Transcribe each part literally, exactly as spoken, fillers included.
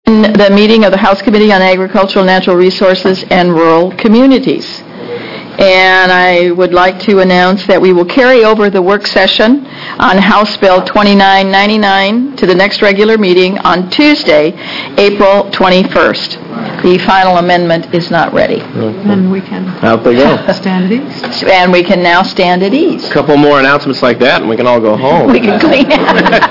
the meeting of the House Committee on Agricultural, Natural Resources, and Rural Communities. And I would like to announce that we will carry over the work session on House Bill twenty-nine ninety-nine to the next regular meeting on Tuesday, April twenty-first. The final amendment is not ready. And we can Out they go. stand at ease. And we can now stand at ease. A couple more announcements like that, and we can all go home. We can clean out.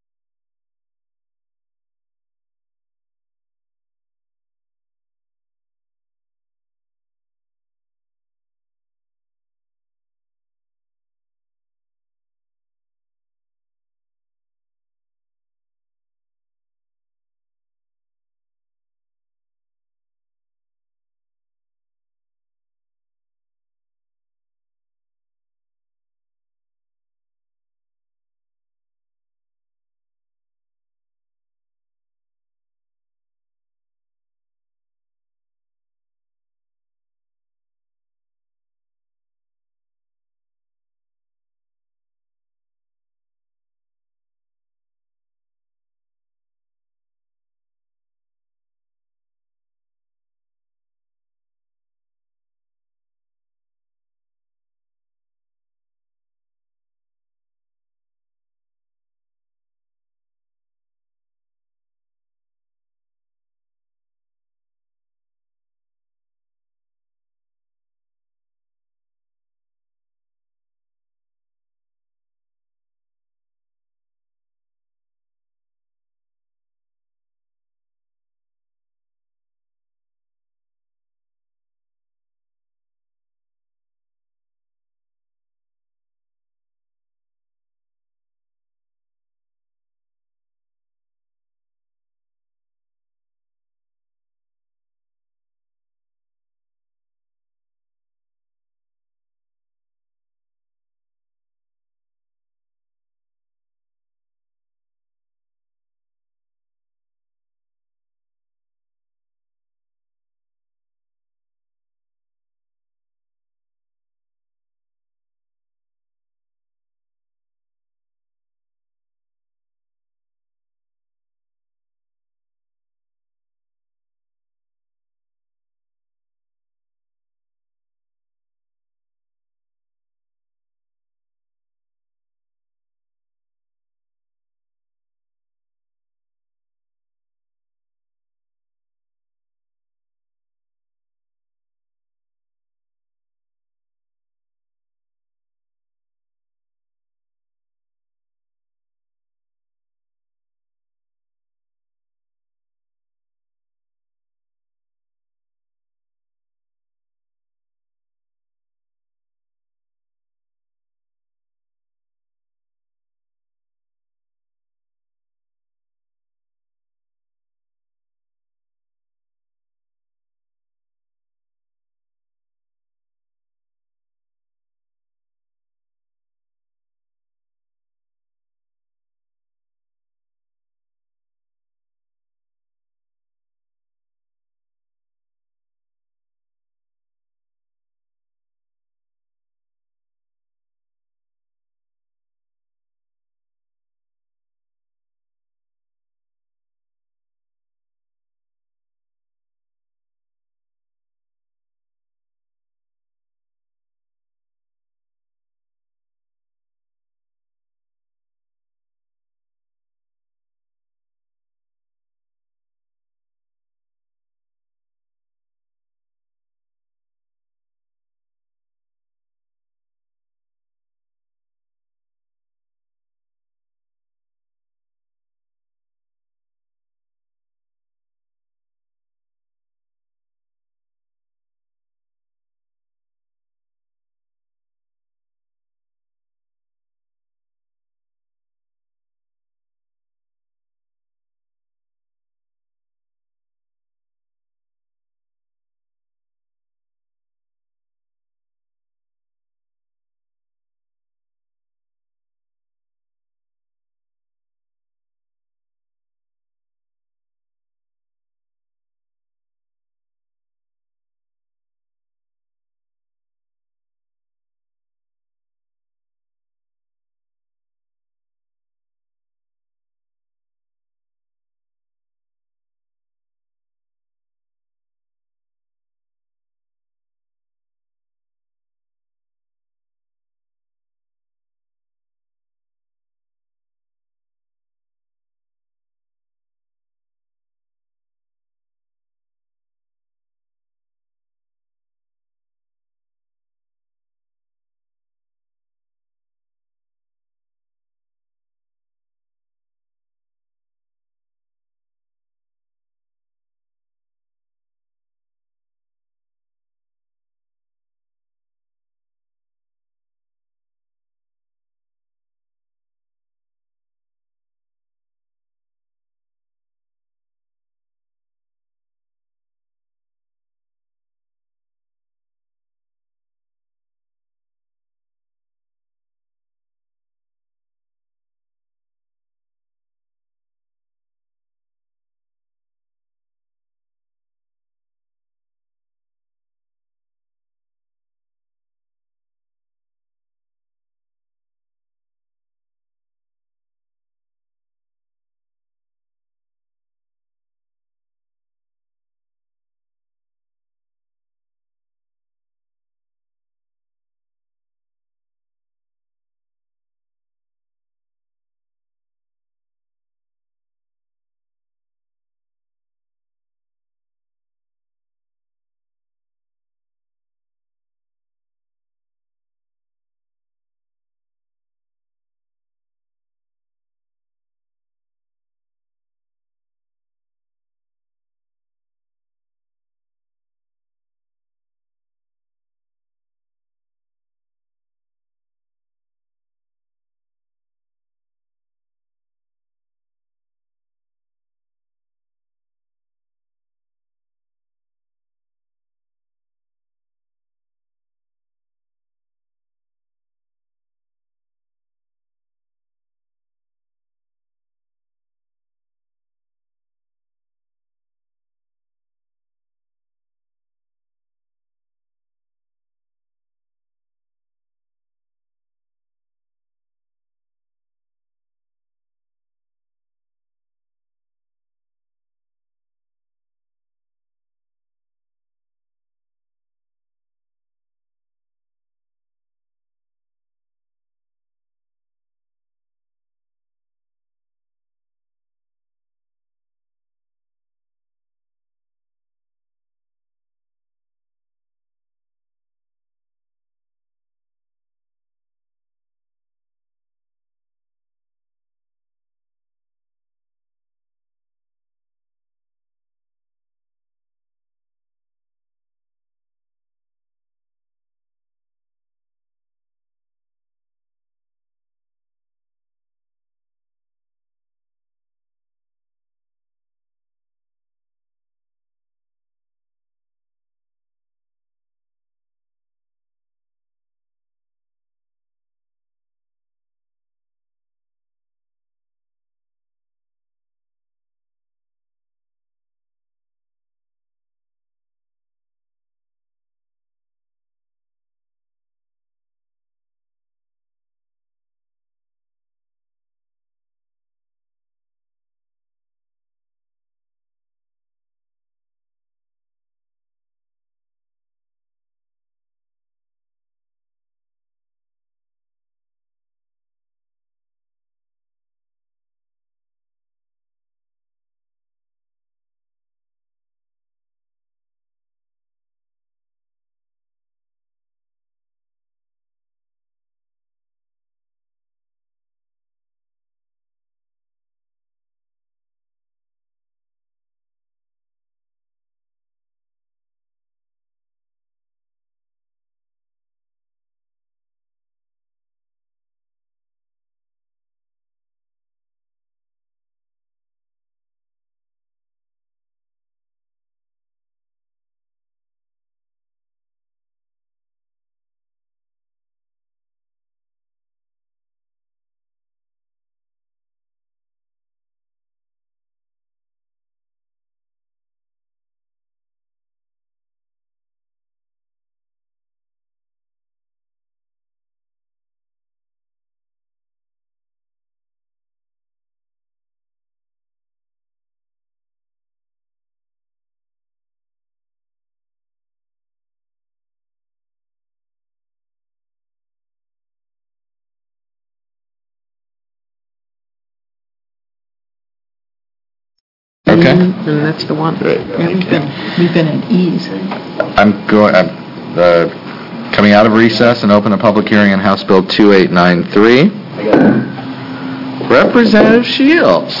Okay. And that's the one. Great. Yeah. We've been, we've been at ease. I'm going, I'm uh, coming out of recess and open a public hearing on House Bill two eight nine three. Representative Shields.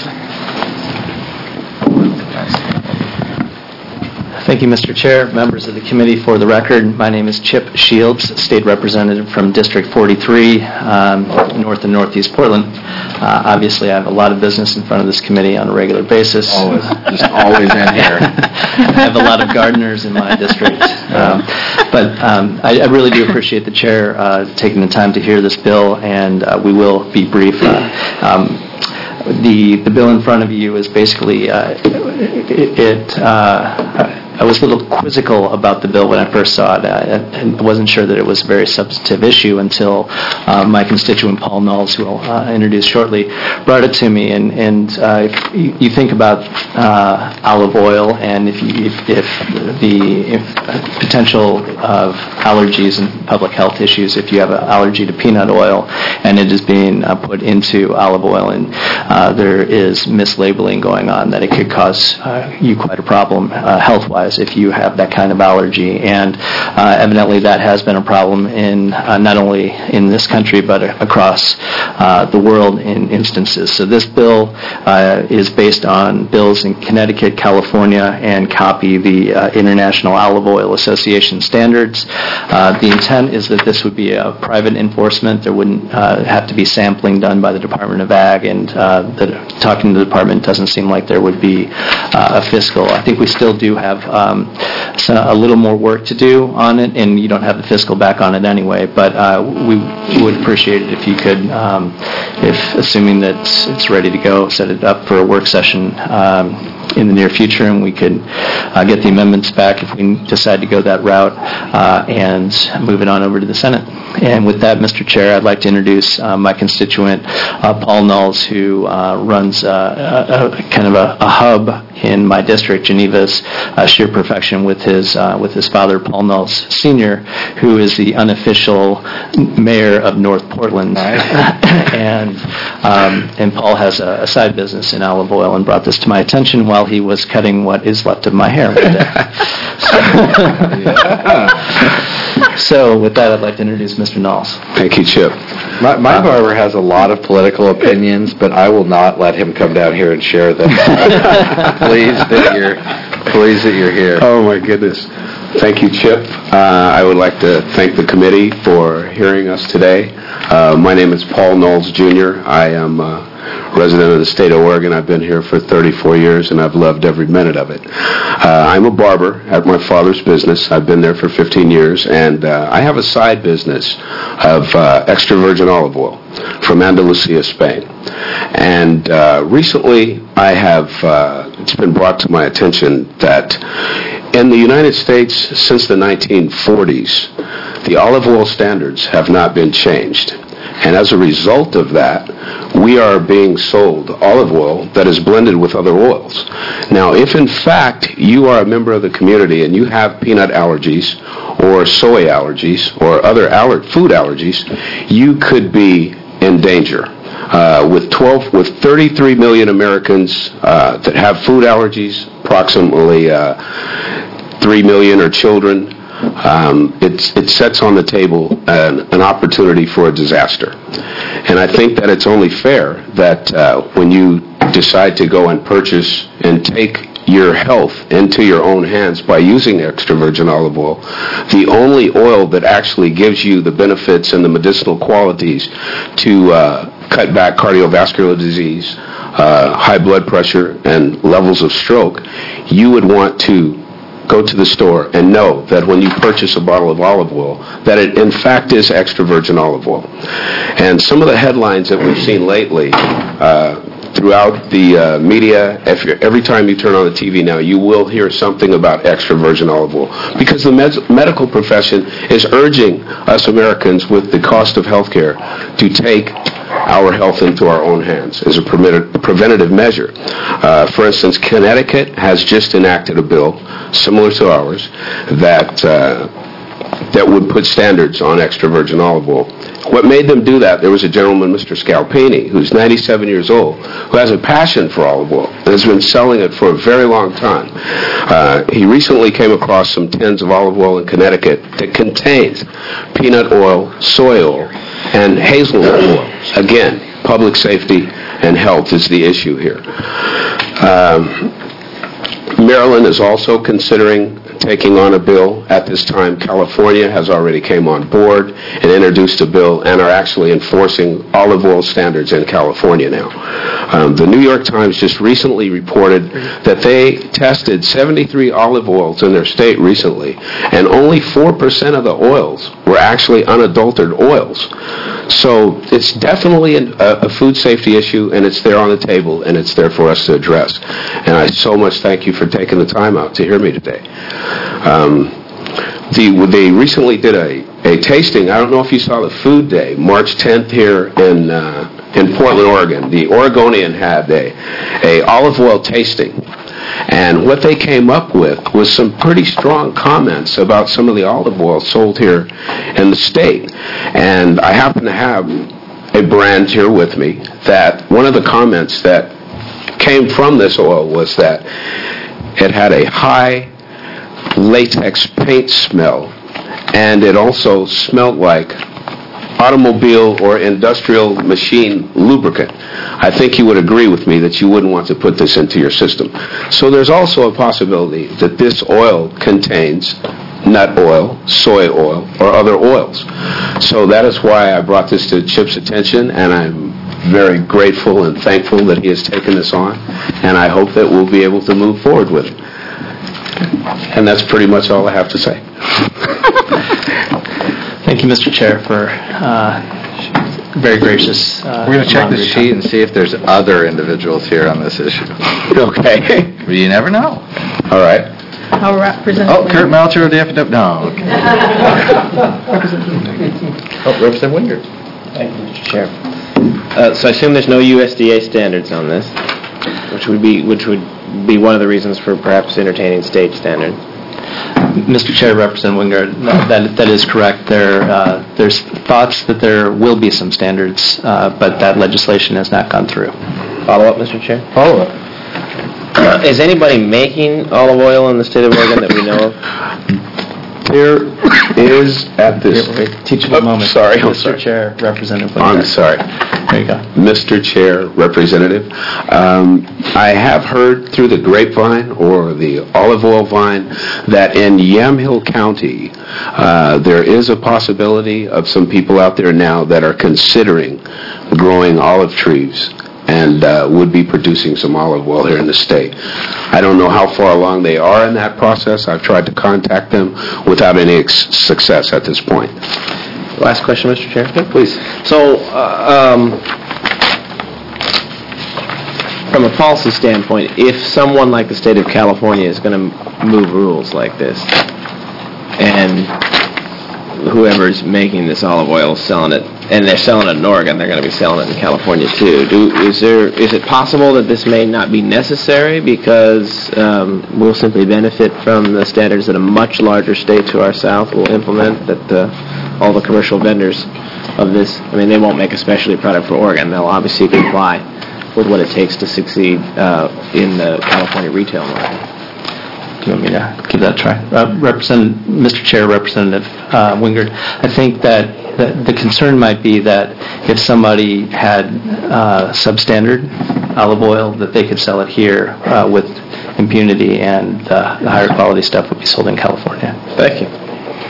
Thank you, Mister Chair, members of the committee. For the record, my name is Chip Shields, State Representative from District forty-three, um, North and Northeast Portland. Uh, obviously, I have a lot of business in front of this committee on a regular basis. Always, just always in here. I have a lot of gardeners in my district. Um, but um, I, I really do appreciate the Chair uh, taking the time to hear this bill, and uh, we will be brief. Uh, um, the, the bill in front of you is basically, uh, it, it uh, I was a little quizzical about the bill when I first saw it. I, I wasn't sure that it was a very substantive issue until uh, my constituent Paul Knowles, who I'll uh, introduce shortly, brought it to me. And, and uh, if you, you think about uh, olive oil, and if, you, if, if the if potential of allergies and public health issues, if you have an allergy to peanut oil and it is being uh, put into olive oil, and uh, there is mislabeling going on, that it could cause uh, you quite a problem uh, health-wise if you have that kind of allergy. And uh, evidently that has been a problem in uh, not only in this country but across uh, the world in instances. So this bill uh, is based on bills in Connecticut, California, and copy the uh, International Olive Oil Association standards. Uh, the intent is that this would be a private enforcement. There wouldn't uh, have to be sampling done by the Department of Ag, and uh, the, talking to the department doesn't seem like there would be uh, a fiscal. I think we still do have Um, so a little more work to do on it, and you don't have the fiscal back on it anyway, but uh, we would appreciate it if you could, um, if assuming that it's ready to go, set it up for a work session um, in the near future, and we could uh, get the amendments back if we decide to go that route, uh, and move it on over to the Senate. And with that, Mister Chair, I'd like to introduce uh, my constituent, uh, Paul Knowles, who uh, runs uh, a, a kind of a, a hub in my district, Geneva's uh, Sheer Perfection, with his uh, with his father, Paul Knowles Senior, who is the unofficial mayor of North Portland. and um, and Paul has a, a side business in olive oil, and brought this to my attention while he was cutting what is left of my hair right there. So with that, I'd like to introduce Mister Knowles. Thank you, Chip. My, my barber has a lot of political opinions, but I will not let him come down here and share them. Pleased that you're, pleased that you're here. Oh, my goodness. Thank you, Chip. Uh, I would like to thank the committee for hearing us today. Uh, my name is Paul Knowles, Junior I am a resident of the state of Oregon. I've been here for thirty-four years, and I've loved every minute of it. Uh, I'm a barber at my father's business. I've been there for fifteen years, and uh, I have a side business of uh, extra virgin olive oil from Andalusia, Spain. And uh, recently, I have, uh, it's been brought to my attention that in the United States, since the nineteen forties, the olive oil standards have not been changed. And as a result of that, we are being sold olive oil that is blended with other oils. Now, if in fact you are a member of the community and you have peanut allergies or soy allergies or other aller- food allergies, you could be in danger. Uh, with twelve, with thirty-three million Americans uh, that have food allergies, approximately uh, three million are children. Um, it's, it sets on the table an, an opportunity for a disaster. And I think that it's only fair that uh, when you decide to go and purchase and take your health into your own hands by using extra virgin olive oil, the only oil that actually gives you the benefits and the medicinal qualities to uh, cut back cardiovascular disease, uh, high blood pressure, and levels of stroke, you would want to go to the store and know that when you purchase a bottle of olive oil, that it in fact is extra virgin olive oil. And some of the headlines that we've seen lately uh, throughout the uh, media, if you're, every time you turn on the T V now, you will hear something about extra virgin olive oil, because the med- medical profession is urging us Americans with the cost of health care to take our health into our own hands as a preventative measure. Uh, for instance, Connecticut has just enacted a bill similar to ours that uh, that would put standards on extra virgin olive oil. What made them do that, there was a gentleman, Mister Scalpini, who's ninety-seven years old, who has a passion for olive oil and has been selling it for a very long time. Uh, he recently came across some tins of olive oil in Connecticut that contains peanut oil, soy oil, and hazelnut oil. Again, public safety and health is the issue here. Um, Maryland is also considering taking on a bill. At this time, California has already came on board and introduced a bill and are actually enforcing olive oil standards in California now. Um, the New York Times just recently reported that they tested seventy-three olive oils in their state recently, and only four percent of the oils were actually unadulterated oils. So it's definitely an, a, a food safety issue, and it's there on the table, and it's there for us to address. And I so much thank you for taking the time out to hear me today. Um, the, they recently did a, a tasting. I don't know if you saw the Food Day, March tenth here in uh, in Portland, Oregon. The Oregonian had a, a olive oil tasting. And what they came up with was some pretty strong comments about some of the olive oil sold here in the state. And I happen to have a brand here with me that one of the comments that came from this oil was that it had a high latex paint smell, and it also smelled like automobile or industrial machine lubricant. I think you would agree with me that you wouldn't want to put this into your system. So there's also a possibility that this oil contains nut oil, soy oil, or other oils. So that is why I brought this to Chip's attention, and I'm very grateful and thankful that he has taken this on, and I hope that we'll be able to move forward with it. And that's pretty much all I have to say. Thank you, Mister Chair, for uh, very gracious. Uh, We're going to check amount the of your sheet time. and see if there's other individuals here on this issue. Okay. You never know. All right. How Representative Oh, Kurt Melcher of the F W. No. Okay. Oh, Representative Wingert. Thank you, Mister Chair. Uh, so I assume there's no U S D A standards on this, which would be which would be one of the reasons for perhaps entertaining state standards. Mister Chair, Representative Wingard, that, that is correct. There, uh, there's thoughts that there will be some standards, uh, but that legislation has not gone through. Follow up, Mister Chair? Follow up. Is anybody making olive oil in the state of Oregon that we know of? There is at this... Teachable Oh, moment. sorry, I'm Mister sorry. Chair, Representative I'm Wingard. sorry. There you go. Mister Chair, Representative, um, I have heard through the grapevine or the olive oil vine that in Yamhill County uh, there is a possibility of some people out there now that are considering growing olive trees and uh, would be producing some olive oil here in the state. I don't know how far along they are in that process. I've tried to contact them without any ex- success at this point. Last question, Mister Chair. Please. So, uh, um, from a policy standpoint, if someone like the state of California is going to move rules like this, and whoever's making this olive oil is selling it, and they're selling it in Oregon, they're going to be selling it in California too. Do, is there is it possible that this may not be necessary because um, we'll simply benefit from the standards that a much larger state to our south will implement, that uh, all the commercial vendors of this, I mean, they won't make a specialty product for Oregon. They'll obviously comply with what it takes to succeed uh, in the California retail market. Do you want me to give that a try? Uh, Represent, Mister Chair, Representative uh, Wingard, I think that the, the concern might be that if somebody had uh, substandard olive oil, that they could sell it here uh, with impunity, and uh, the higher quality stuff would be sold in California. Thank you.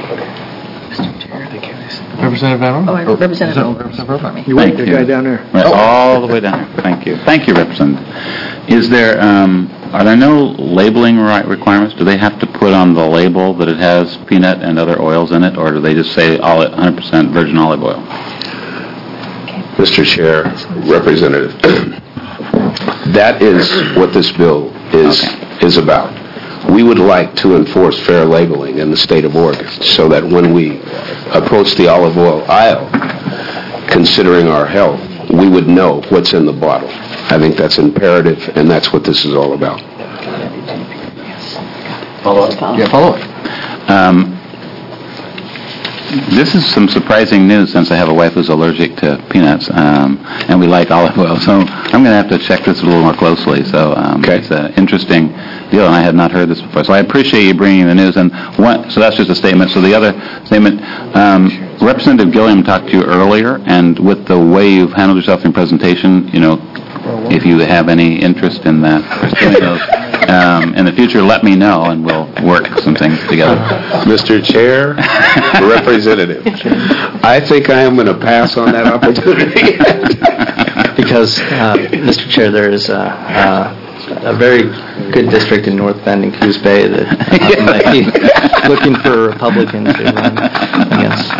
Representative Van Oh, Orn? Representative Oh, Representative Roper. You want the guy down there? Right, all the way down there. Thank you. Thank you, Representative. Is there, um, are there no labeling ri- requirements? Do they have to put on the label that it has peanut and other oils in it, or do they just say all one hundred percent virgin olive oil? Mister Chair, Representative, that is what this bill is Okay. is about. We would like to enforce fair labeling in the state of Oregon so that when we approach the olive oil aisle, considering our health, we would know what's in the bottle. I think that's imperative, and that's what this is all about. Follow up? Yeah, follow up. Um, this is some surprising news since I have a wife who's allergic to peanuts, um, and we like olive oil. So I'm going to have to check this a little more closely. So um, Okay. it's an interesting deal, and I had not heard this before. So I appreciate you bringing the news. And one, so that's just a statement. So the other statement, um, Representative Gilliam talked to you earlier, and with the way you've handled yourself in presentation, you know, if you have any interest in that, pursuing those, um, in the future, let me know, and we'll work some things together. Mister Chair, Representative, I think I am going to pass on that opportunity. Because, uh, Mister Chair, there is a, uh, a very good district in North Bend and Coos Bay that uh, might be looking for a Republican to run against.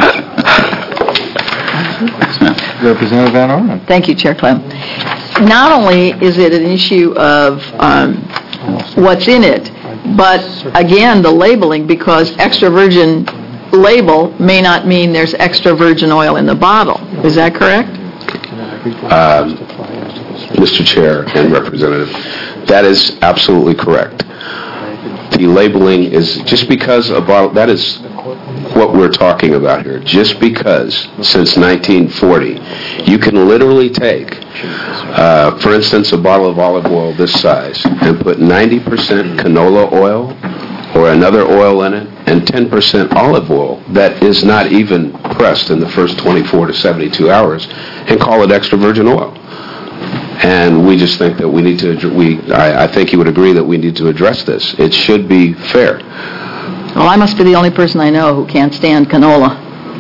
Representative Van Orman. Thank you, Chair Clem. Not only is it an issue of um, what's in it, but again, the labeling, because extra virgin label may not mean there's extra virgin oil in the bottle. Is that correct? Um, Mister Chair and Representative, that is absolutely correct. The labeling is, just because a bottle, that is what we're talking about here. Just because, since nineteen forty, you can literally take, uh, for instance, a bottle of olive oil this size and put ninety percent canola oil or another oil in it and ten percent olive oil that is not even pressed in the first twenty-four to seventy-two hours and call it extra virgin oil. And we just think that we need to, we, I, I think you would agree that we need to address this. It should be fair. Well, I must be the only person I know who can't stand canola.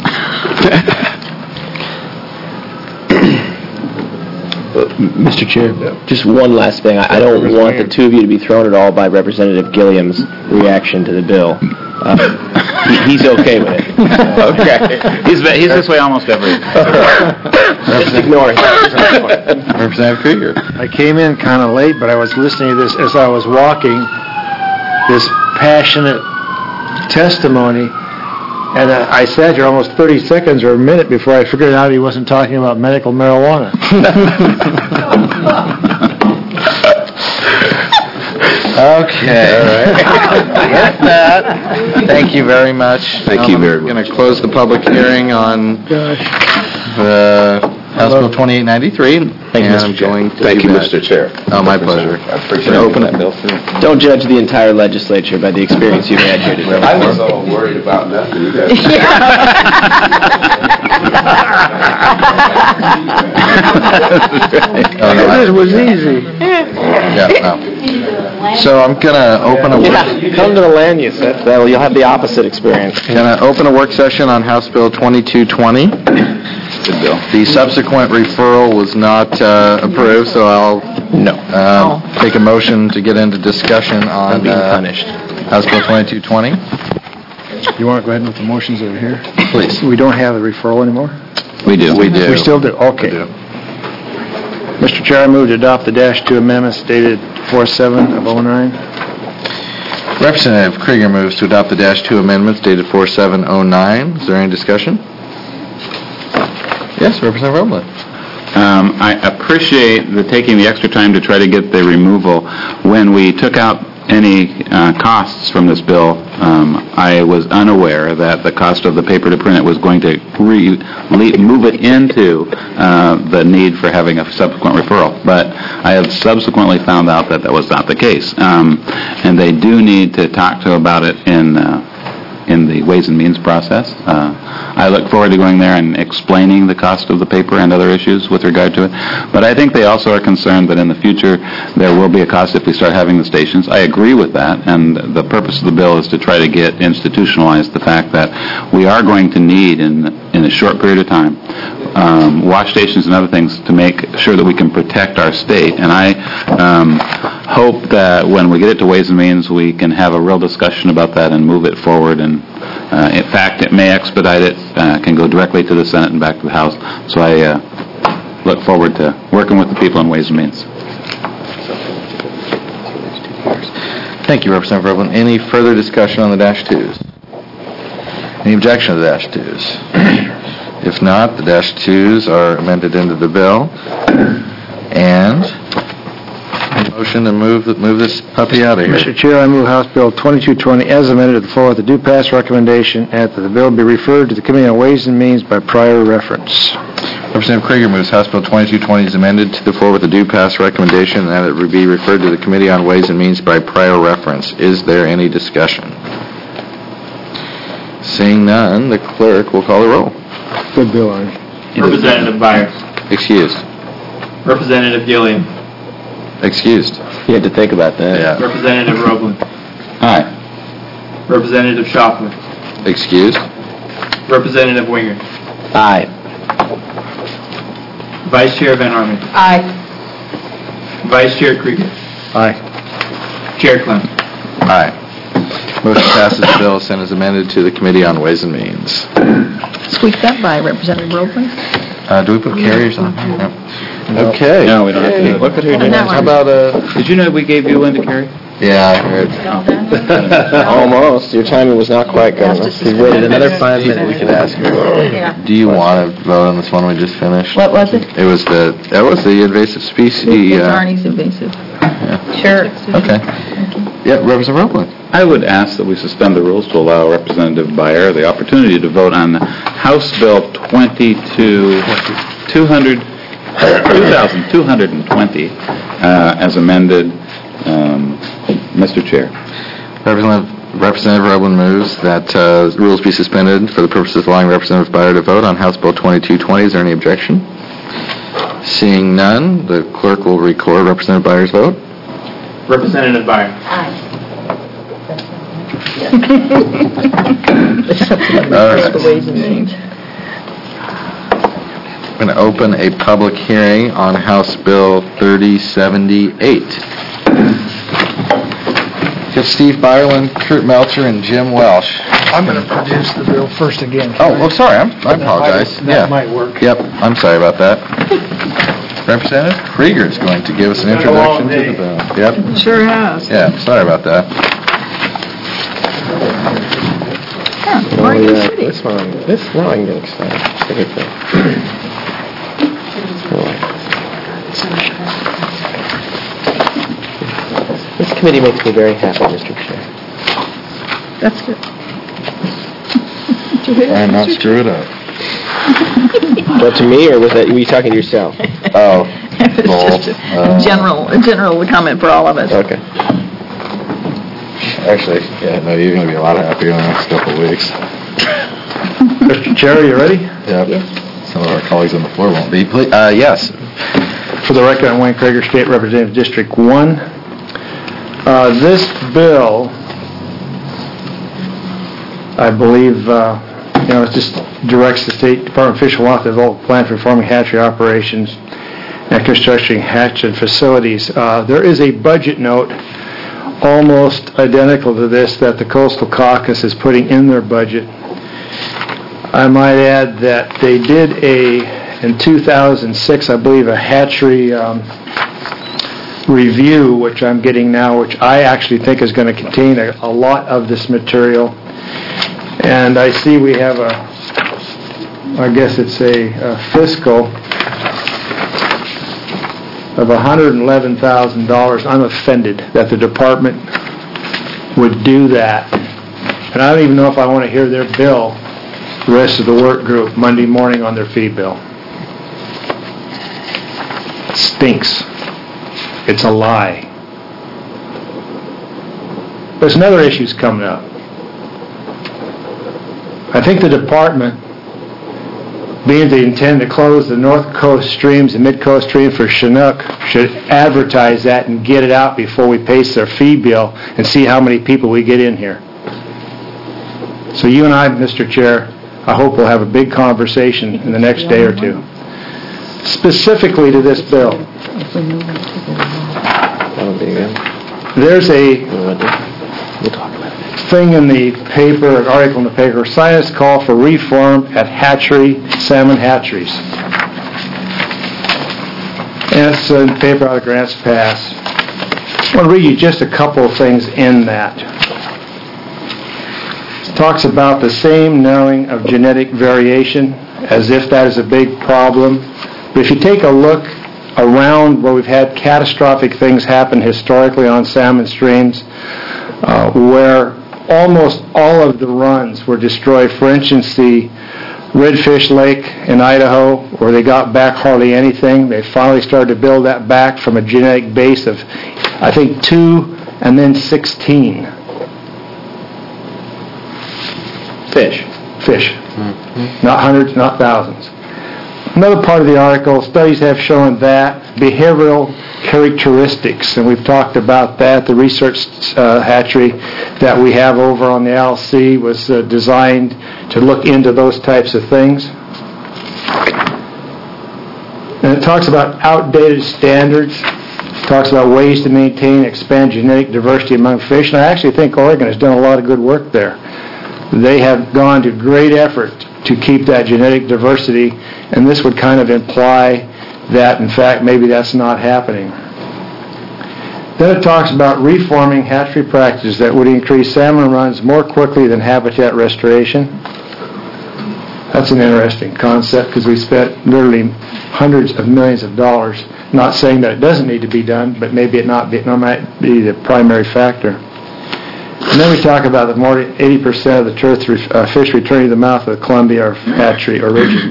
Mister Chair, just one last thing. I I don't want the two of you to be thrown at all by Representative Gilliam's reaction to the bill. Uh, he- He's okay with it. Okay. He's, he's this way almost every. Just ignore it. Representative Krieger. I came in kind of late, but I was listening to this as I was walking, this passionate testimony, and uh, I sat here almost thirty seconds or a minute before I figured out he wasn't talking about medical marijuana. Okay. All right. With that, thank you very much. Thank you very I'm going much. to close the public hearing on the House Bill twenty-eight ninety-three. And I'm going to Thank do you, that. Mister Chair. Oh, my pleasure. I appreciate Gonna it. open that bill for Don't judge the entire legislature by the experience you've had here today. I was all worried about nothing. You guys. Oh, no, I- It was easy. Yeah, no. So I'm going to open a work, Yeah, come to the land use. That's, that, you'll have the opposite experience. going to open a work session on House Bill twenty-two twenty. Good bill. The subsequent referral was not uh, approved, so I'll No. um, take a motion to get into discussion I'm on being uh, punished. House Bill twenty-two twenty. You want to go ahead with the motions that are here? Please. We don't have the referral anymore? We do. We do. We still do, okay. Mister Chair, I move to adopt the dash two amendments dated four seven of oh nine. Representative Krieger moves to adopt the dash two amendments dated four seven oh nine. Is there any discussion? Yes, Representative Roebler. Um, I appreciate the taking the extra time to try to get the removal. When we took out any uh, costs from this bill, um, I was unaware that the cost of the paper to print it was going to re- le- move it into uh, the need for having a subsequent referral. But I have subsequently found out that that was not the case. Um, and they do need to talk to about it in uh, in the Ways and Means process. Uh, I look forward to going there and explaining the cost of the paper and other issues with regard to it. But I think they also are concerned that in the future there will be a cost if we start having the stations. I agree with that, and the purpose of the bill is to try to get institutionalized the fact that we are going to need in in a short period of time um, wash stations and other things to make sure that we can protect our state. And I um, hope that when we get it to Ways and Means, we can have a real discussion about that and move it forward. And uh, in fact, it may expedite it, uh, can go directly to the Senate and back to the House. So I uh, look forward to working with the people in Ways and Means. Thank you, Representative Roebler. Any further discussion on the dash twos? Any objection to the dash twos? If not, the dash twos are amended into the bill. And Motion to move, move this puppy out of here. Mister Chair, I move House Bill twenty-two twenty as amended to the floor with a due pass recommendation and that the bill be referred to the Committee on Ways and Means by prior reference. Representative Krieger moves House Bill twenty-two twenty is amended to the floor with a due pass recommendation and that it be referred to the Committee on Ways and Means by prior reference. Is there any discussion? Seeing none, the clerk will call the roll. Good bill, Arnie. Representative Byers. Excused. Representative Gilliam. Excused. You had to think about that. Yeah. Representative Roebling. Aye. Representative Schaffner. Excused. Representative Winger. Aye. Vice Chair Van Arman. Aye. Vice Chair Krieger. Aye. Chair Clem. Aye. Motion passes. The bill is sent as amended to the Committee on Ways and Means. Squeak that by, Representative Roebling. Uh, do we put carriers on? No. Okay. No, we don't have to. Hey, look at her doing that How one. about, uh, Did you know we gave you one to carry? yeah, I heard. Almost. Your timing was not quite good enough. Just You waited another suspend five it. minutes. We could ask her. Yeah. Do you want to vote on this one we just finished? What was it? It was the, that was the invasive species. It's uh, Arnie's invasive. yeah. Sure. Okay. Yeah, Representative Roebling. I would ask that we suspend the rules to allow Representative Byer the opportunity to vote on House Bill twenty-two, two hundred, two thousand two hundred twenty, uh, as amended. Um, Mister Chair. Representative, Representative Roebling moves that uh, rules be suspended for the purposes of allowing Representative Byer to vote on House Bill twenty-two twenty. Is there any objection? Seeing none, the clerk will record Representative Byer's vote. Representative Byer. All right. Ways and Means. I'm going to open a public hearing on House Bill thirty seventy-eight. Get Steve Byerland, Kurt Melcher, and Jim Welsh. I'm going to produce the bill first again. Oh, oh, sorry, I'm, I apologize. That Yeah. might work. Yep, I'm sorry about that. Representative Krieger is going to give us an introduction to the bill. Yep, Sure has. yeah, sorry about that. Oh, yeah. This one. This now I can get excited. It's a good thing. This committee makes me very happy, Mister Chair. That's good. And not screw it up. Was that to me, or was that, were you talking to yourself? Oh, It was both. just a Uh, general, a general comment for all of us. Okay. Actually, yeah, no, you're going to be a lot happier in the next couple of weeks. Mister Chair, you ready? Yep. Yes. Some of our colleagues on the floor won't be. Please, uh, yes. For the record, I'm Wayne Krieger, State Representative, District one. Uh, This bill, I believe, uh, you know, it just directs the State Department official to develop a plan for reforming hatchery operations and constructing hatchery facilities. Uh, There is a budget note almost identical to this that the Coastal Caucus is putting in their budget. I might add that they did a, in two thousand six, I believe, a hatchery um, review, which I'm getting now, which I actually think is going to contain a, a lot of this material. And I see we have a, I guess it's a, a fiscal of one hundred eleven thousand dollars. I'm offended that the department would do that. And I don't even know if I want to hear their bill, the rest of the work group, Monday morning on their fee bill. It stinks. It's a lie. There's another issues coming up. I think the department, being they intend to close the North Coast streams and Mid Coast stream for Chinook, should advertise that and get it out before we paste their fee bill and see how many people we get in here. So you and I, Mister Chair, I hope we'll have a big conversation in the next day or two. Specifically to this bill, That'll be good. there's a We'll talk about it. thing in the paper, an article in the paper, scientists call for reform at hatchery, salmon hatcheries. And it's in the paper out of Grants Pass. I want to read you just a couple of things in that. It talks about the same knowing of genetic variation, as if that is a big problem. But if you take a look around where we've had catastrophic things happen historically on salmon streams, uh, where almost all of the runs were destroyed. For instance, the Redfish Lake in Idaho, where they got back hardly anything. They finally started to build that back from a genetic base of, I think, two and then sixteen. Fish. Fish. Not hundreds, not thousands. Another part of the article, studies have shown that behavioral characteristics, and we've talked about that. The research uh, hatchery that we have over on the L C was uh, designed to look into those types of things. And it talks about outdated standards, talks about ways to maintain and expand genetic diversity among fish, and I actually think Oregon has done a lot of good work there. They have gone to great effort to keep that genetic diversity, and this would kind of imply that, in fact, maybe that's not happening. Then it talks about reforming hatchery practices that would increase salmon runs more quickly than habitat restoration. That's an interesting concept because we spent literally hundreds of millions of dollars, not saying that it doesn't need to be done, but maybe it not be, it might be the primary factor. And then we talk about that more than eighty percent of the turf uh, fish returning to the mouth of the Columbia are hatchery origin.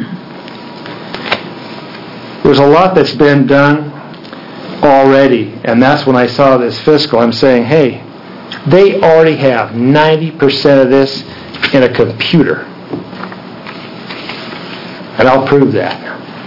There's a lot that's been done already, and that's when I saw this fiscal. I'm saying, hey, they already have ninety percent of this in a computer. And I'll prove that.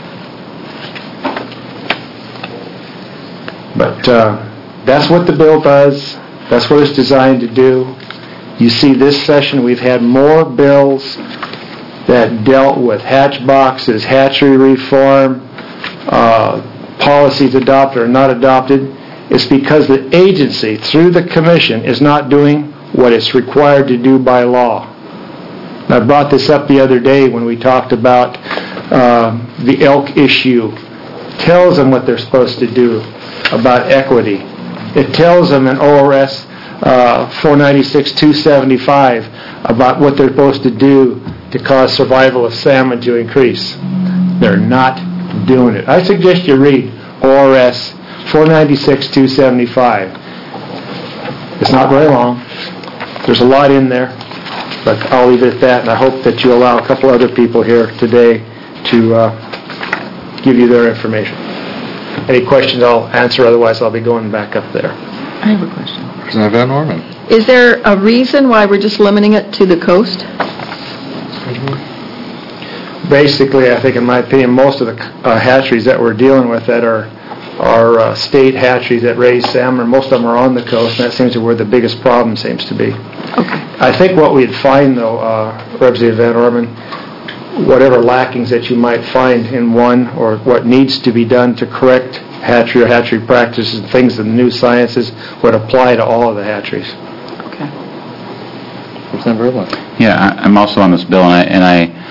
But uh, that's what the bill does. That's what it's designed to do. You see this session we've had more bills that dealt with hatch boxes, hatchery reform, uh, policies adopted or not adopted. It's because the agency, through the commission, is not doing what it's required to do by law. And I brought this up the other day when we talked about uh, the elk issue. It tells them what they're supposed to do about equity. It tells them in O R S uh, four ninety-six two seventy-five about what they're supposed to do to cause survival of salmon to increase. They're not doing it. I suggest you read O R S four ninety-six two seventy-five. It's not very long. There's a lot in there, but I'll leave it at that, and I hope that you allow a couple other people here today to uh, give you their information. Any questions I'll answer, otherwise I'll be going back up there. I have a question. Representative Van Orman. Is there a reason why we're just limiting it to the coast? Basically, I think, in my opinion, most of the uh, hatcheries that we're dealing with that are are uh, state hatcheries that raise salmon, most of them are on the coast, and that seems to be where the biggest problem seems to be. Okay. I think what we'd find, though, uh, Representative Van Orman, whatever lackings that you might find in one or what needs to be done to correct hatchery or hatchery practices and things in the new sciences would apply to all of the hatcheries. Okay. Representative Irwin. Yeah, I- I'm also on this bill, and I, and I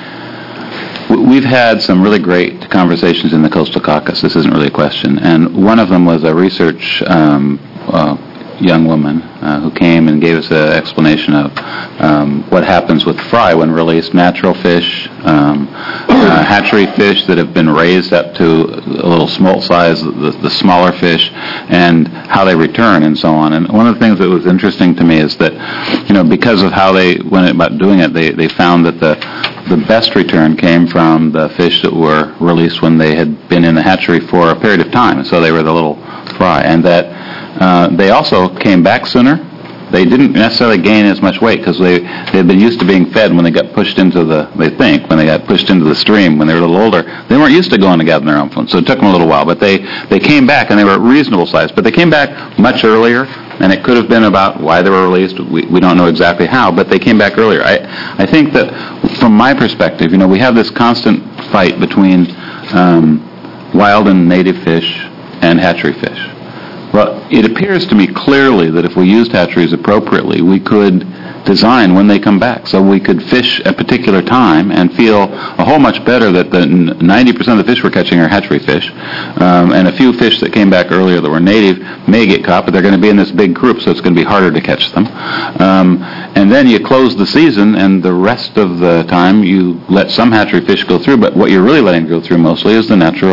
w- we've had some really great conversations in the Coastal Caucus. This isn't really a question. And one of them was a research um, uh, young woman uh, who came and gave us an explanation of um, what happens with fry when released, natural fish, um, uh, hatchery fish that have been raised up to a little smolt size, the, the smaller fish, and how they return and so on. And one of the things that was interesting to me is that, you know, because of how they went about doing it, they, they found that the the best return came from the fish that were released when they had been in the hatchery for a period of time, so they were the little fry, and that uh, they also came back sooner. They didn't necessarily gain as much weight because they, they had been used to being fed when they got pushed into the, they think, when they got pushed into the stream when they were a little older. They weren't used to going to gather their own food, so it took them a little while, but they, they came back, and they were reasonable size, but they came back much earlier, and it could have been about why they were released. We, we don't know exactly how, but they came back earlier. I, I think that from my perspective, you know, we have this constant fight between um, wild and native fish and hatchery fish. Well, it appears to me clearly that if we used hatcheries appropriately, we could design when they come back. So we could fish at a particular time and feel a whole much better that the ninety percent of the fish we're catching are hatchery fish. Um, and a few fish that came back earlier that were native may get caught, but they're going to be in this big group, so it's going to be harder to catch them. Um, and then you close the season, and the rest of the time you let some hatchery fish go through, but what you're really letting go through mostly is the natural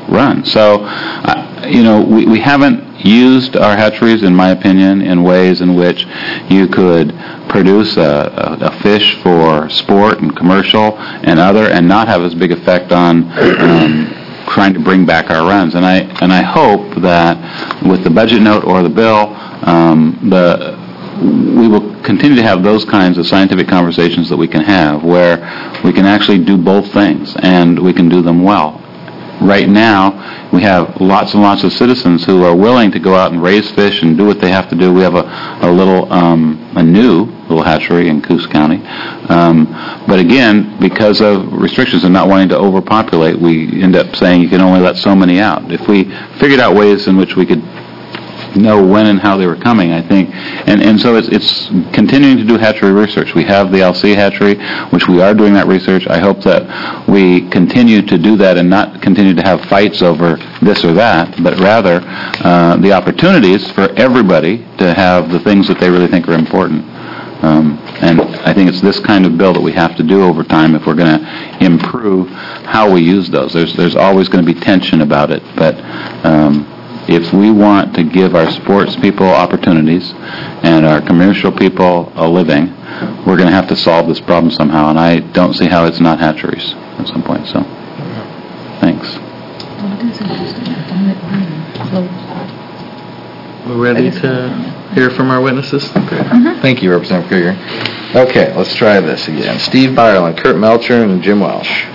run. So, uh, you know, we, we haven't used our hatcheries, in my opinion, in ways in which you could produce a, a, a fish for sport and commercial and other, and not have as big effect on um, trying to bring back our runs. And I and I hope that with the budget note or the bill, um, the we will continue to have those kinds of scientific conversations that we can have, where we can actually do both things, and we can do them well. Right now, we have lots and lots of citizens who are willing to go out and raise fish and do what they have to do. We have a, a little, um, a new little hatchery in Coos County. Um, but again, because of restrictions and not wanting to overpopulate, we end up saying you can only let so many out. If we figured out ways in which we could know when and how they were coming, I think. And, and so it's, it's continuing to do hatchery research. We have the L C hatchery, which we are doing that research. I hope that we continue to do that and not continue to have fights over this or that, but rather uh, the opportunities for everybody to have the things that they really think are important. Um, and I think it's this kind of bill that we have to do over time if we're going to improve how we use those. There's, there's always going to be tension about it, but um, if we want to give our sports people opportunities and our commercial people a living, we're going to have to solve this problem somehow, and I don't see how it's not hatcheries at some point. So, thanks. We're ready to hear from our witnesses? Okay. Thank you, Representative Krieger. Okay, let's try this again. Steve Byerland, Kurt Melcher, and Jim Welsh.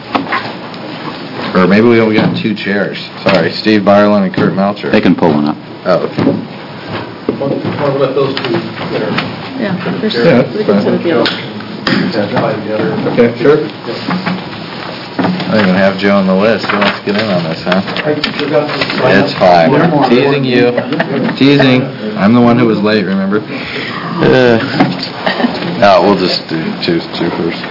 Or maybe we only got two chairs. Sorry, Steve Byerland and Kurt Melcher. They can pull one up. Oh, okay. Or let those two that are... Yeah, there's, Yeah, we can set it the other. Okay, sure. I don't even have Joe on the list. Who wants to get in on this, huh? It's fine. I'm teasing you. Teasing. I'm the one who was late, remember? Uh, no, we'll just do choose two first.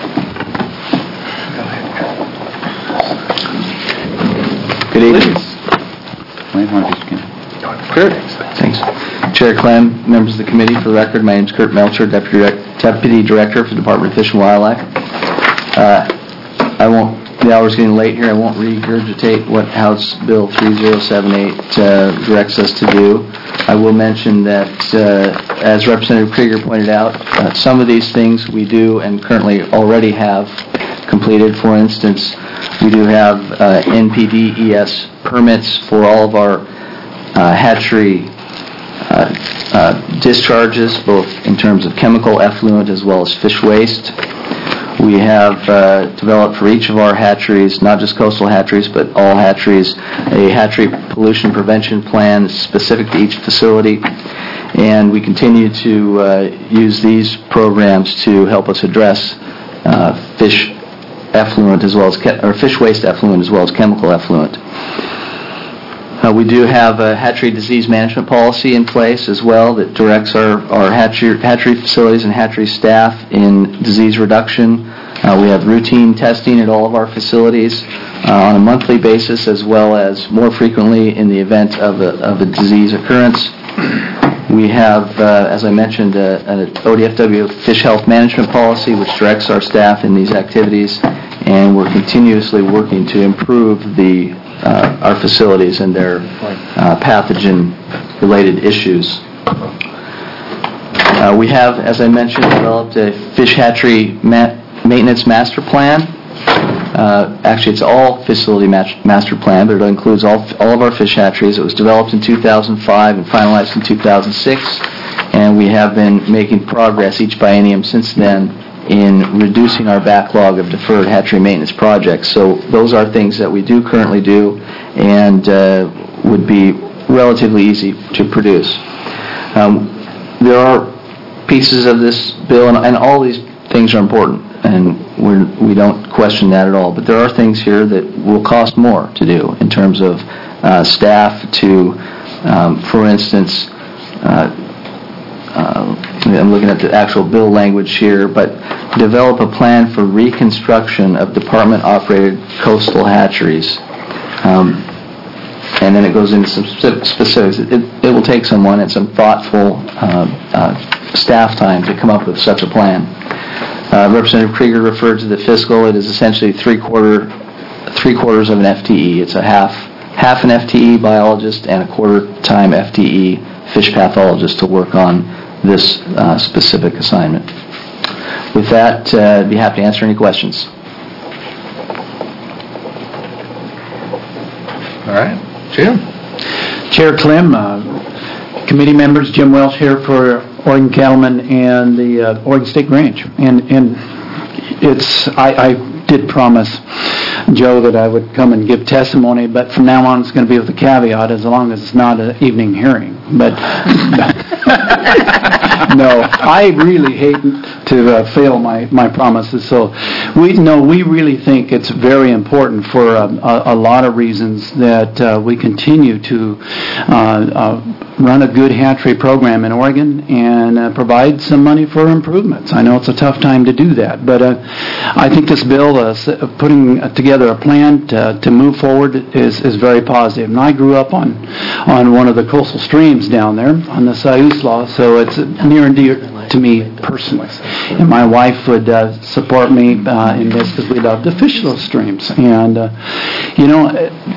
Good evening. Wayne, why don't you begin? Kurt. Thanks. Chair Clem, members of the committee, for the record, my name is Kurt Melcher, Deputy, Direct, Deputy Director for the Department of Fish and Wildlife. Uh, I won't, the hour's getting late here, I won't regurgitate what House Bill three oh seven eight uh, directs us to do. I will mention that, uh, as Representative Krieger pointed out, uh, some of these things we do and currently already have completed. For instance, we do have uh, N P D E S permits for all of our uh, hatchery uh, uh, discharges, both in terms of chemical effluent as well as fish waste. We have uh, developed for each of our hatcheries, not just coastal hatcheries, but all hatcheries, a hatchery pollution prevention plan specific to each facility. And we continue to uh, use these programs to help us address uh, fish effluent as well as ke- or fish waste effluent as well as chemical effluent. Uh, we do have a hatchery disease management policy in place as well that directs our, our hatchery, hatchery facilities and hatchery staff in disease reduction. Uh, we have routine testing at all of our facilities uh, on a monthly basis as well as more frequently in the event of a, of a disease occurrence. We have, uh, as I mentioned, an O D F W fish health management policy which directs our staff in these activities, and we're continuously working to improve the uh, our facilities and their uh, pathogen-related issues. Uh, we have, as I mentioned, developed a fish hatchery ma- maintenance master plan. Uh, actually, it's all facility match- master plan, but it includes all all of our fish hatcheries. It was developed in two thousand five and finalized in two thousand six, and we have been making progress each biennium since then in reducing our backlog of deferred hatchery maintenance projects. So those are things that we do currently do and uh, would be relatively easy to produce. Um, there are pieces of this bill, and, and all these things are important, and we're, we don't question that at all, but there are things here that will cost more to do in terms of uh, staff to, um, for instance, uh, uh, I'm looking at the actual bill language here, but develop a plan for reconstruction of department-operated coastal hatcheries. Um, and then it goes into some specifics. It, it will take someone and some thoughtful uh, uh, staff time to come up with such a plan. Uh, Representative Krieger referred to the fiscal. It is essentially three quarter, three quarters of an F T E. It's a half half an F T E biologist and a quarter time F T E fish pathologist to work on this uh, specific assignment. With that, uh, I'd be happy to answer any questions. All right, Jim. Chair Clem, uh, committee members, Jim Welsh here for Oregon Cattlemen and the uh, Oregon State Range. And and it's I, I did promise Joe that I would come and give testimony, but from now on it's going to be with a caveat, as long as it's not an evening hearing. But no, I really hate to uh, fail my, my promises. So we no, we really think it's very important for um, a, a lot of reasons that uh, we continue to uh, uh, run a good hatchery program in Oregon and uh, provide some money for improvements. I know it's a tough time to do that, but uh, I think this bill, uh, putting together a plan to, to move forward, is, is very positive. And I grew up on on one of the coastal streams down there on the Siuslaw, so it's near and dear to me personally. And my wife would uh, support me uh, in this because we love to fish those streams. And uh, you know,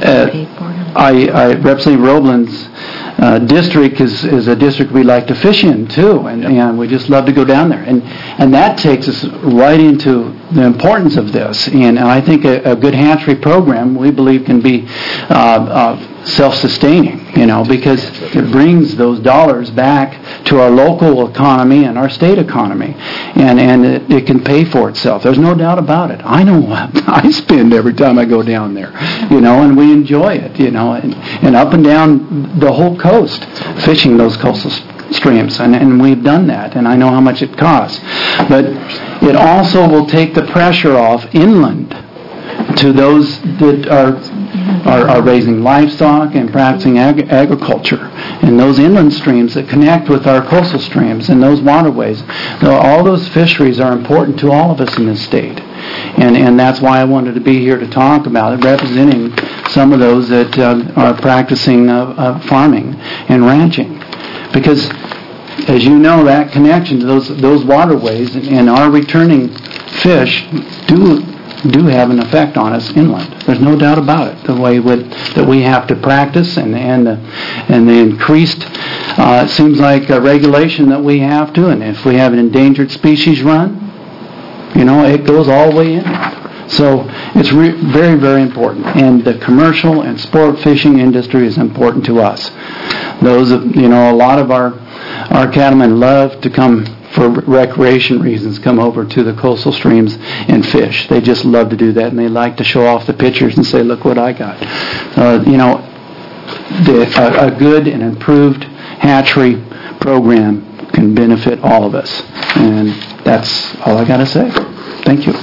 uh, I, I Representative Roblin's Uh, district is, is a district we like to fish in too, and, and we just love to go down there, and and that takes us right into the importance of this. And, and I think a, a good hatchery program, we believe, can be uh, uh, self-sustaining, you know, because it brings those dollars back to our local economy and our state economy, and and it, it can pay for itself. There's no doubt about it. I know what I spend every time I go down there, you know, and we enjoy it, you know, and, and up and down the whole coast, fishing those coastal streams, and, and we've done that, and I know how much it costs. But it also will take the pressure off inland to those that are are, are raising livestock and practicing ag- agriculture, and those inland streams that connect with our coastal streams and those waterways. All those fisheries are important to all of us in this state, and and that's why I wanted to be here to talk about it, representing some of those that uh, are practicing uh, uh, farming and ranching, because as you know, that connection to those those waterways and, and our returning fish do do have an effect on us inland. There's no doubt about it. The way with, that we have to practice and and uh, and the increased uh, it seems like a regulation that we have to, and if we have an endangered species run, you know, it goes all the way in. So it's re- very, very important. And the commercial and sport fishing industry is important to us. Those, you know, a lot of our our cattlemen love to come for recreation reasons, come over to the coastal streams and fish. They just love to do that, and they like to show off the pictures and say, look what I got. Uh, you know, the, a, a good and improved hatchery program can benefit all of us. And that's all I got to say. Thank you.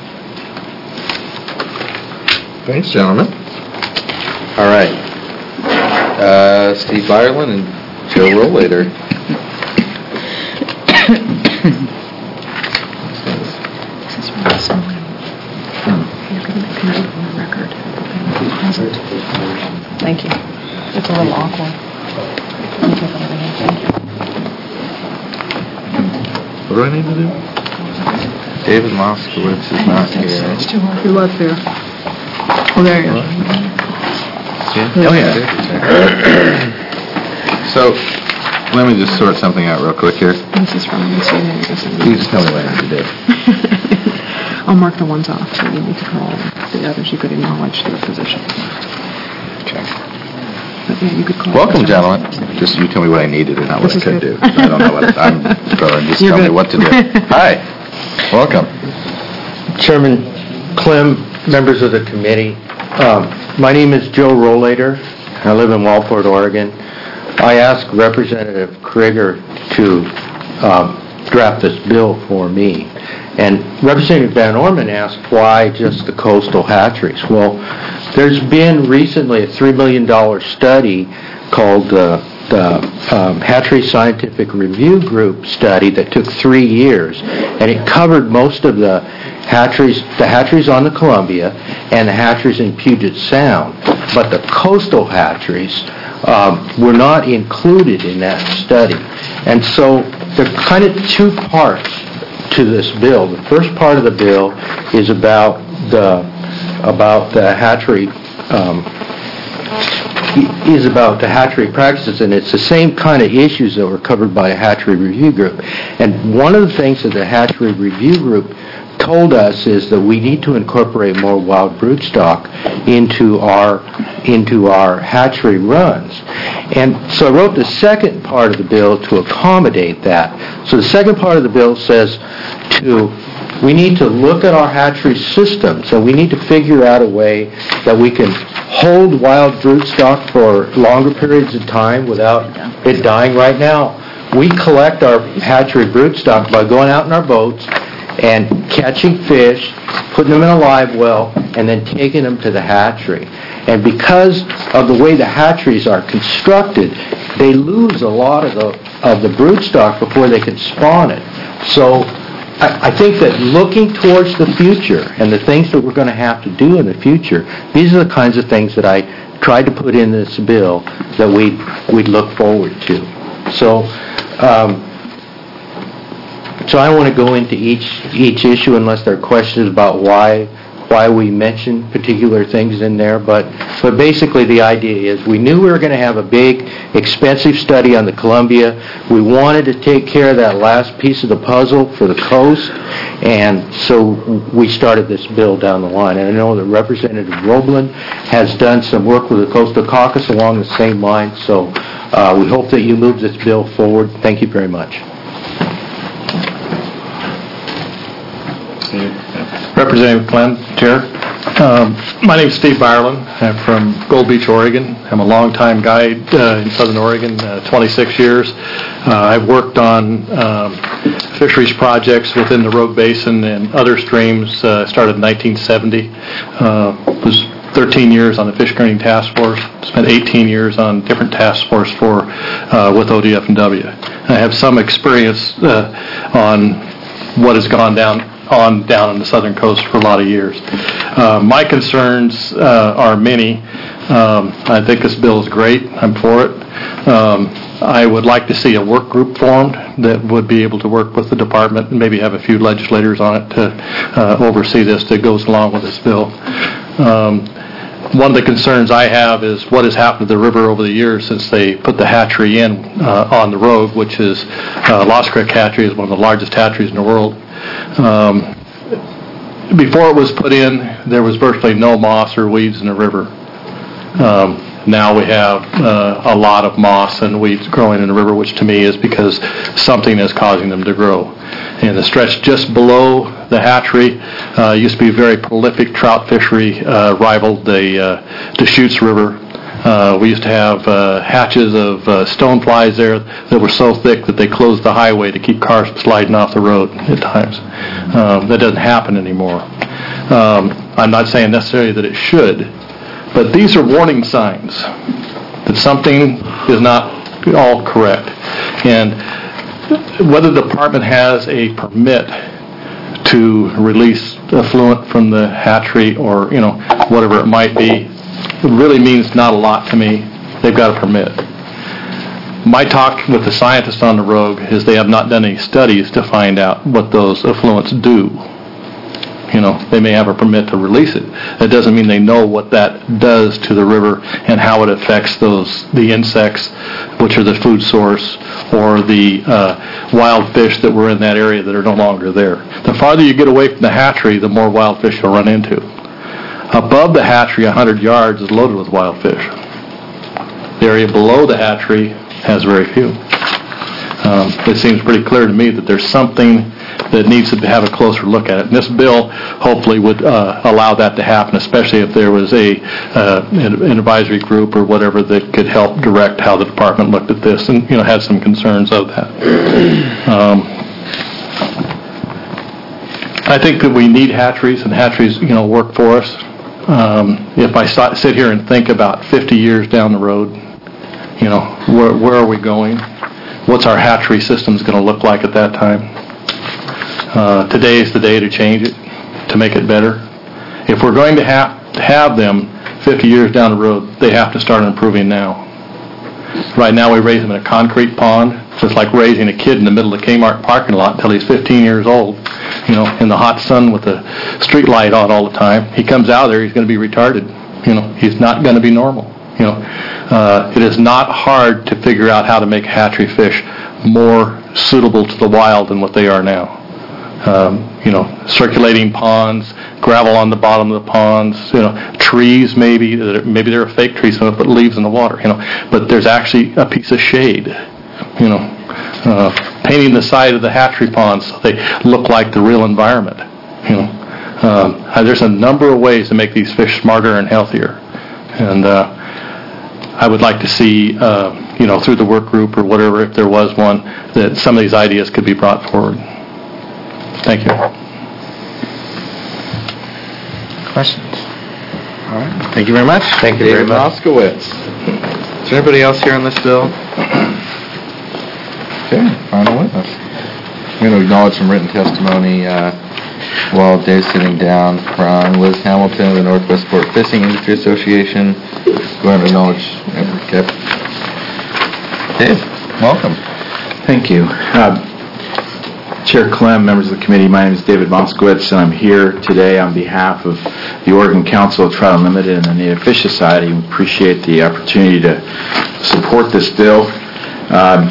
Thanks, gentlemen. All right. Uh, Steve Ireland and Joe Rollator. Thank you. It's a little awkward. What do I need to do? David Moskowitz is not here. He was there. Oh, there he is. Yeah? Oh, yeah. So, let me just sort something out real quick here. This is from the student. You just tell me what I need to do. I'll mark the ones off, so you need to call the others. You could acknowledge their position. Okay. But yeah, you could call. Welcome, gentlemen. Just you tell me what I needed and not what This I is could do. good. I don't know what it, I'm going just You're tell me good. what to do. Hi. Welcome. Chairman Clem, members of the committee, um, my name is Joe Rollator. I live in Walport, Oregon. I asked Representative Krieger to um, draft this bill for me. And Representative Van Orman asked why just the coastal hatcheries. Well, there's been recently a three million dollars study called uh, the um, Hatchery Scientific Review Group study that took three years, and it covered most of the hatcheries, the hatcheries on the Columbia and the hatcheries in Puget Sound. But the coastal hatcheries um, were not included in that study. And so there are kind of two parts to this bill. The first part of the bill is about the about the hatchery um, is about the hatchery practices, and it's the same kind of issues that were covered by a hatchery review group. And one of the things that the hatchery review group told us is that we need to incorporate more wild broodstock into our into our hatchery runs. And so I wrote the second part of the bill to accommodate that. So the second part of the bill says to we need to look at our hatchery system. So we need to figure out a way that we can hold wild broodstock for longer periods of time without it dying. Right now, we collect our hatchery broodstock by going out in our boats and catching fish, putting them in a live well, and then taking them to the hatchery. And because of the way the hatcheries are constructed, they lose a lot of the of the broodstock before they can spawn it. So I, I think that looking towards the future and the things that we're going to have to do in the future, these are the kinds of things that I tried to put in this bill that we'd, we'd look forward to. So um, So I don't want to go into each each issue unless there are questions about why why we mention particular things in there. But but basically the idea is we knew we were going to have a big, expensive study on the Columbia. We wanted to take care of that last piece of the puzzle for the coast, and so we started this bill down the line. And I know that Representative Roblin has done some work with the Coastal Caucus along the same line. So uh, we hope that you move this bill forward. Thank you very much. Representative Glenn, Chair. Um, my name is Steve Byerland. I'm from Gold Beach, Oregon. I'm a longtime guide uh, in Southern Oregon, uh, twenty-six years. Uh, I've worked on um, fisheries projects within the Rogue Basin and other streams. Uh, started in nineteen seventy. Uh, was thirteen years on the Fish Grading Task Force. Spent eighteen years on different task force for uh, with O D F and W. And I have some experience uh, on what has gone down on down on the southern coast for a lot of years. Uh, my concerns uh, are many. Um, I think this bill is great. I'm for it. Um, I would like to see a work group formed that would be able to work with the department and maybe have a few legislators on it to uh, oversee this that goes along with this bill. Um, one of the concerns I have is what has happened to the river over the years since they put the hatchery in uh, on the Rogue, which is uh, Lost Creek Hatchery is one of the largest hatcheries in the world. Um, before it was put in, there was virtually no moss or weeds in the river. Um, now we have uh, a lot of moss and weeds growing in the river, which to me is because something is causing them to grow. And the stretch just below the hatchery uh, used to be a very prolific trout fishery, uh, rivaled the uh, Deschutes River. Uh, we used to have uh, hatches of uh, stoneflies there that were so thick that they closed the highway to keep cars from sliding off the road at times. Um, that doesn't happen anymore. Um, I'm not saying necessarily that it should, but these are warning signs that something is not all correct. And whether the department has a permit to release effluent from the hatchery or, you know, whatever it might be, it really means not a lot to me. They've got a permit. My talk with the scientists on the Rogue is they have not done any studies to find out what those effluents do. You know, they may have a permit to release it. That doesn't mean they know what that does to the river and how it affects those the insects, which are the food source, or the uh, wild fish that were in that area that are no longer there. The farther you get away from the hatchery, the more wild fish you'll run into. Above the hatchery, one hundred yards is loaded with wild fish. The area below the hatchery has very few. Um, it seems pretty clear to me that there's something that needs to have a closer look at it. And this bill hopefully would uh, allow that to happen, especially if there was a uh, an advisory group or whatever that could help direct how the department looked at this and, you know, had some concerns of that. Um, I think that we need hatcheries, and hatcheries, you know, work for us. Um, if I sit here and think about fifty years down the road, you know, where, where are we going? What's our hatchery systems going to look like at that time? Uh, today is the day to change it, to make it better. If we're going to have, to have them fifty years down the road, they have to start improving now. Right now we raise them in a concrete pond. It's like raising a kid in the middle of the Kmart parking lot until he's fifteen years old, you know, in the hot sun with the street light on all the time. He comes out of there, he's going to be retarded. You know, he's not going to be normal. You know, uh, it is not hard to figure out how to make hatchery fish more suitable to the wild than what they are now. Um, you know, circulating ponds, gravel on the bottom of the ponds, you know, trees maybe, that are, maybe they're a fake tree, some put leaves in the water, you know, but there's actually a piece of shade, you know, uh, painting the side of the hatchery ponds so they look like the real environment, you know. Um, there's a number of ways to make these fish smarter and healthier, and uh, I would like to see, uh, you know, through the work group or whatever, if there was one, that some of these ideas could be brought forward. Thank you. Questions? All right. Thank you very much. Thank you very David much. Moskowitz. Is there anybody else here on this bill? Okay, final witness. I'm going to acknowledge some written testimony uh, while Dave's sitting down from Liz Hamilton of the Northwest Sport Fishing Industry Association. Go ahead and acknowledge Kip. Dave, welcome. Thank you. Uh, Chair Clem, members of the committee, my name is David Moskowitz, and I'm here today on behalf of the Oregon Council of Trout Unlimited and the Native Fish Society. We appreciate the opportunity to support this bill. Um,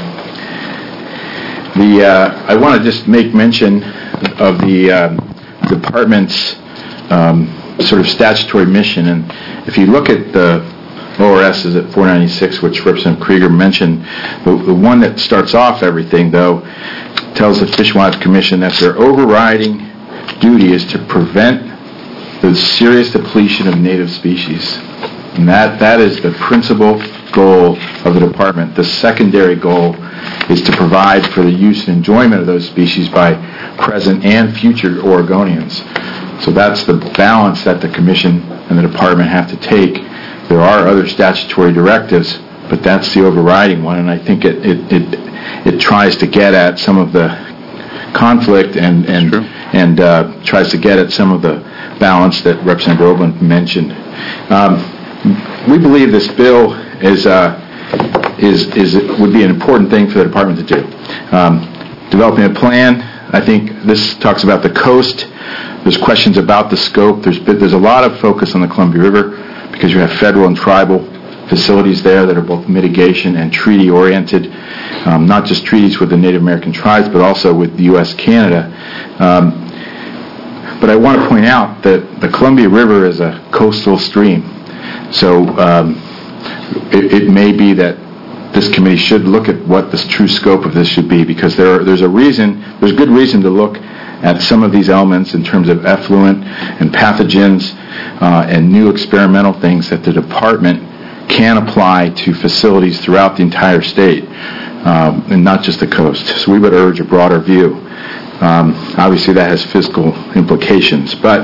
the uh, I want to just make mention of the uh, department's um, sort of statutory mission, and if you look at the O R S is at four ninety-six, which Representative Krieger mentioned. The, the one that starts off everything, though, tells the Fish and Wildlife Commission that their overriding duty is to prevent the serious depletion of native species. And that, that is the principal goal of the department. The secondary goal is to provide for the use and enjoyment of those species by present and future Oregonians. So that's the balance that the Commission and the department have to take. There are other statutory directives, but that's the overriding one, and I think it it, it, it tries to get at some of the conflict and and, and uh, tries to get at some of the balance that Representative Robin mentioned. Um, we believe this bill is uh, is is would be an important thing for the department to do. Um, developing a plan. I think this talks about the coast. There's questions about the scope. There's there's a lot of focus on the Columbia River, because you have federal and tribal facilities there that are both mitigation and treaty-oriented, um, not just treaties with the Native American tribes, but also with the U S Canada. Um, but I want to point out that the Columbia River is a coastal stream, so um, it, it may be that this committee should look at what the true scope of this should be, because there are, there's a reason, there's good reason to look at some of these elements in terms of effluent and pathogens uh, and new experimental things that the department can apply to facilities throughout the entire state, um, and not just the coast. So we would urge a broader view. Um, obviously that has fiscal implications, but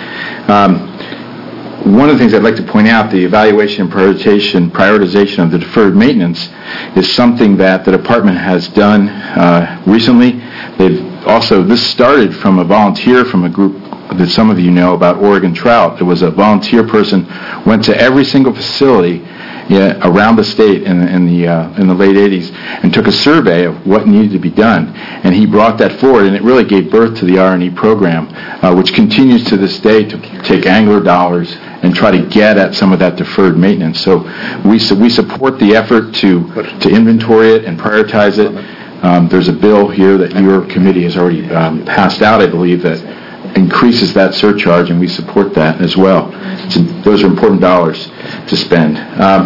um, one of the things I'd like to point out, the evaluation and prioritization, prioritization of the deferred maintenance is something that the department has done uh, recently. They've also, this started from a volunteer from a group that some of you know about, Oregon Trout. It was a volunteer person, went to every single facility yeah, around the state in, in the uh, in the late eighties and took a survey of what needed to be done. And he brought that forward, and it really gave birth to the R and E program, uh, which continues to this day to take angler dollars and try to get at some of that deferred maintenance. So we su- we support the effort to to inventory it and prioritize it. Um, there's a bill here that your committee has already um, passed out, I believe, that increases that surcharge, and we support that as well. So those are important dollars to spend. Um,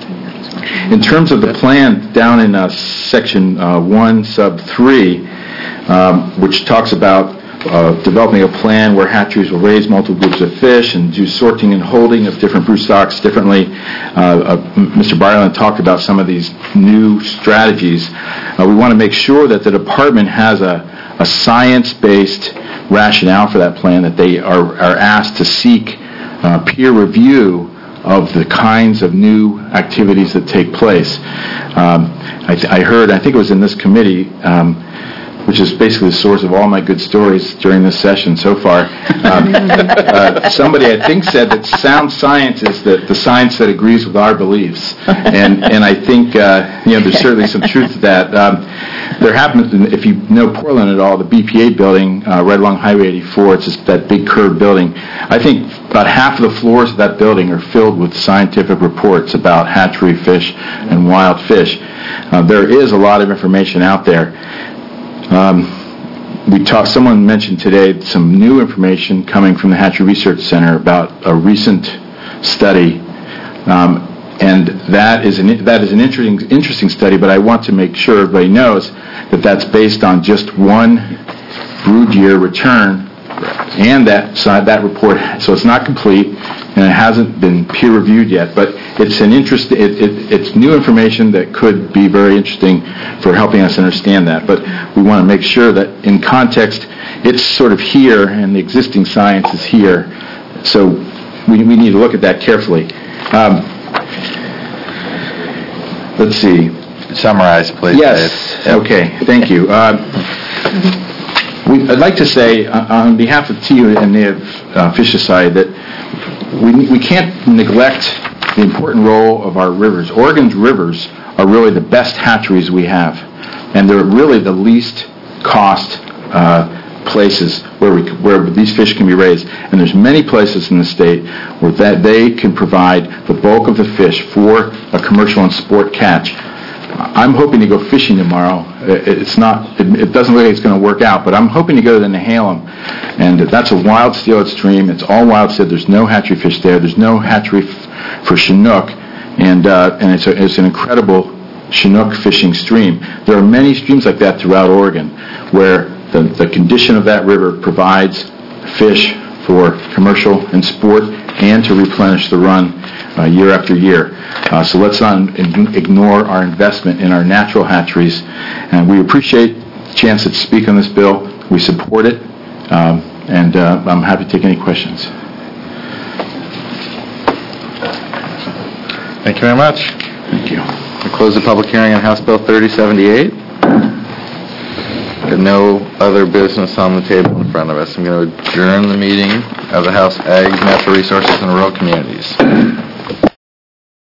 in terms of the plan, down in uh, section uh, one, sub three, um, which talks about uh, developing a plan where hatcheries will raise multiple groups of fish and do sorting and holding of different brood stocks differently. Uh, uh, Mister Byerland talked about some of these new strategies. Uh, we want to make sure that the department has a, a science-based rationale for that plan, that they are, are asked to seek uh, peer review of the kinds of new activities that take place. Um, I, th- I heard, I think it was in this committee, um, which is basically the source of all my good stories during this session so far. Um, uh, somebody, I think, said that sound science is the, the science that agrees with our beliefs. And, and I think, uh, you know, there's certainly some truth to that. Um, there happens, if you know Portland at all, the B P A building uh, right along Highway eighty-four, it's just that big curved building. I think about half of the floors of that building are filled with scientific reports about hatchery fish and wild fish. Uh, there is a lot of information out there. Um, we talked. Someone mentioned today some new information coming from the Hatchery Research Center about a recent study, um, and that is an that is an interesting interesting study. But I want to make sure everybody knows that that's based on just one brood year return, and that so that report. So it's not complete, and it hasn't been peer reviewed yet. But it's an interest. It, it, it's new information that could be very interesting for helping us understand that. But we want to make sure that in context, it's sort of here, and the existing science is here. So we we need to look at that carefully. Um, let's see. Summarize, please. Yes. Dave. Okay. Thank you. Uh, we, I'd like to say, uh, on behalf of T U and Native uh, Fish Society, that we we can't neglect the important role of our rivers. Oregon's rivers are really the best hatcheries we have, and they're really the least cost uh, places where we where these fish can be raised. And there's many places in the state where that they can provide the bulk of the fish for a commercial and sport catch. I'm hoping to go fishing tomorrow. It's not. It, it doesn't look like it's going to work out, but I'm hoping to go to the Nehalem, and that's a wild steelhead stream. It's all wild steelhead. There's no hatchery fish there. There's no hatchery f- for Chinook, and uh, and it's a, it's an incredible Chinook fishing stream. There are many streams like that throughout Oregon, where the the condition of that river provides fish for commercial and sport, and to replenish the run uh, year after year. Uh, so let's not ignore our investment in our natural hatcheries. And we appreciate the chance to speak on this bill. We support it, um, and uh, I'm happy to take any questions. Thank you very much. Thank you. We close the public hearing on House Bill thirty seventy-eight. No other business on the table in front of us. I'm going to adjourn the meeting of the House Ag, Natural Resources, and Rural Communities.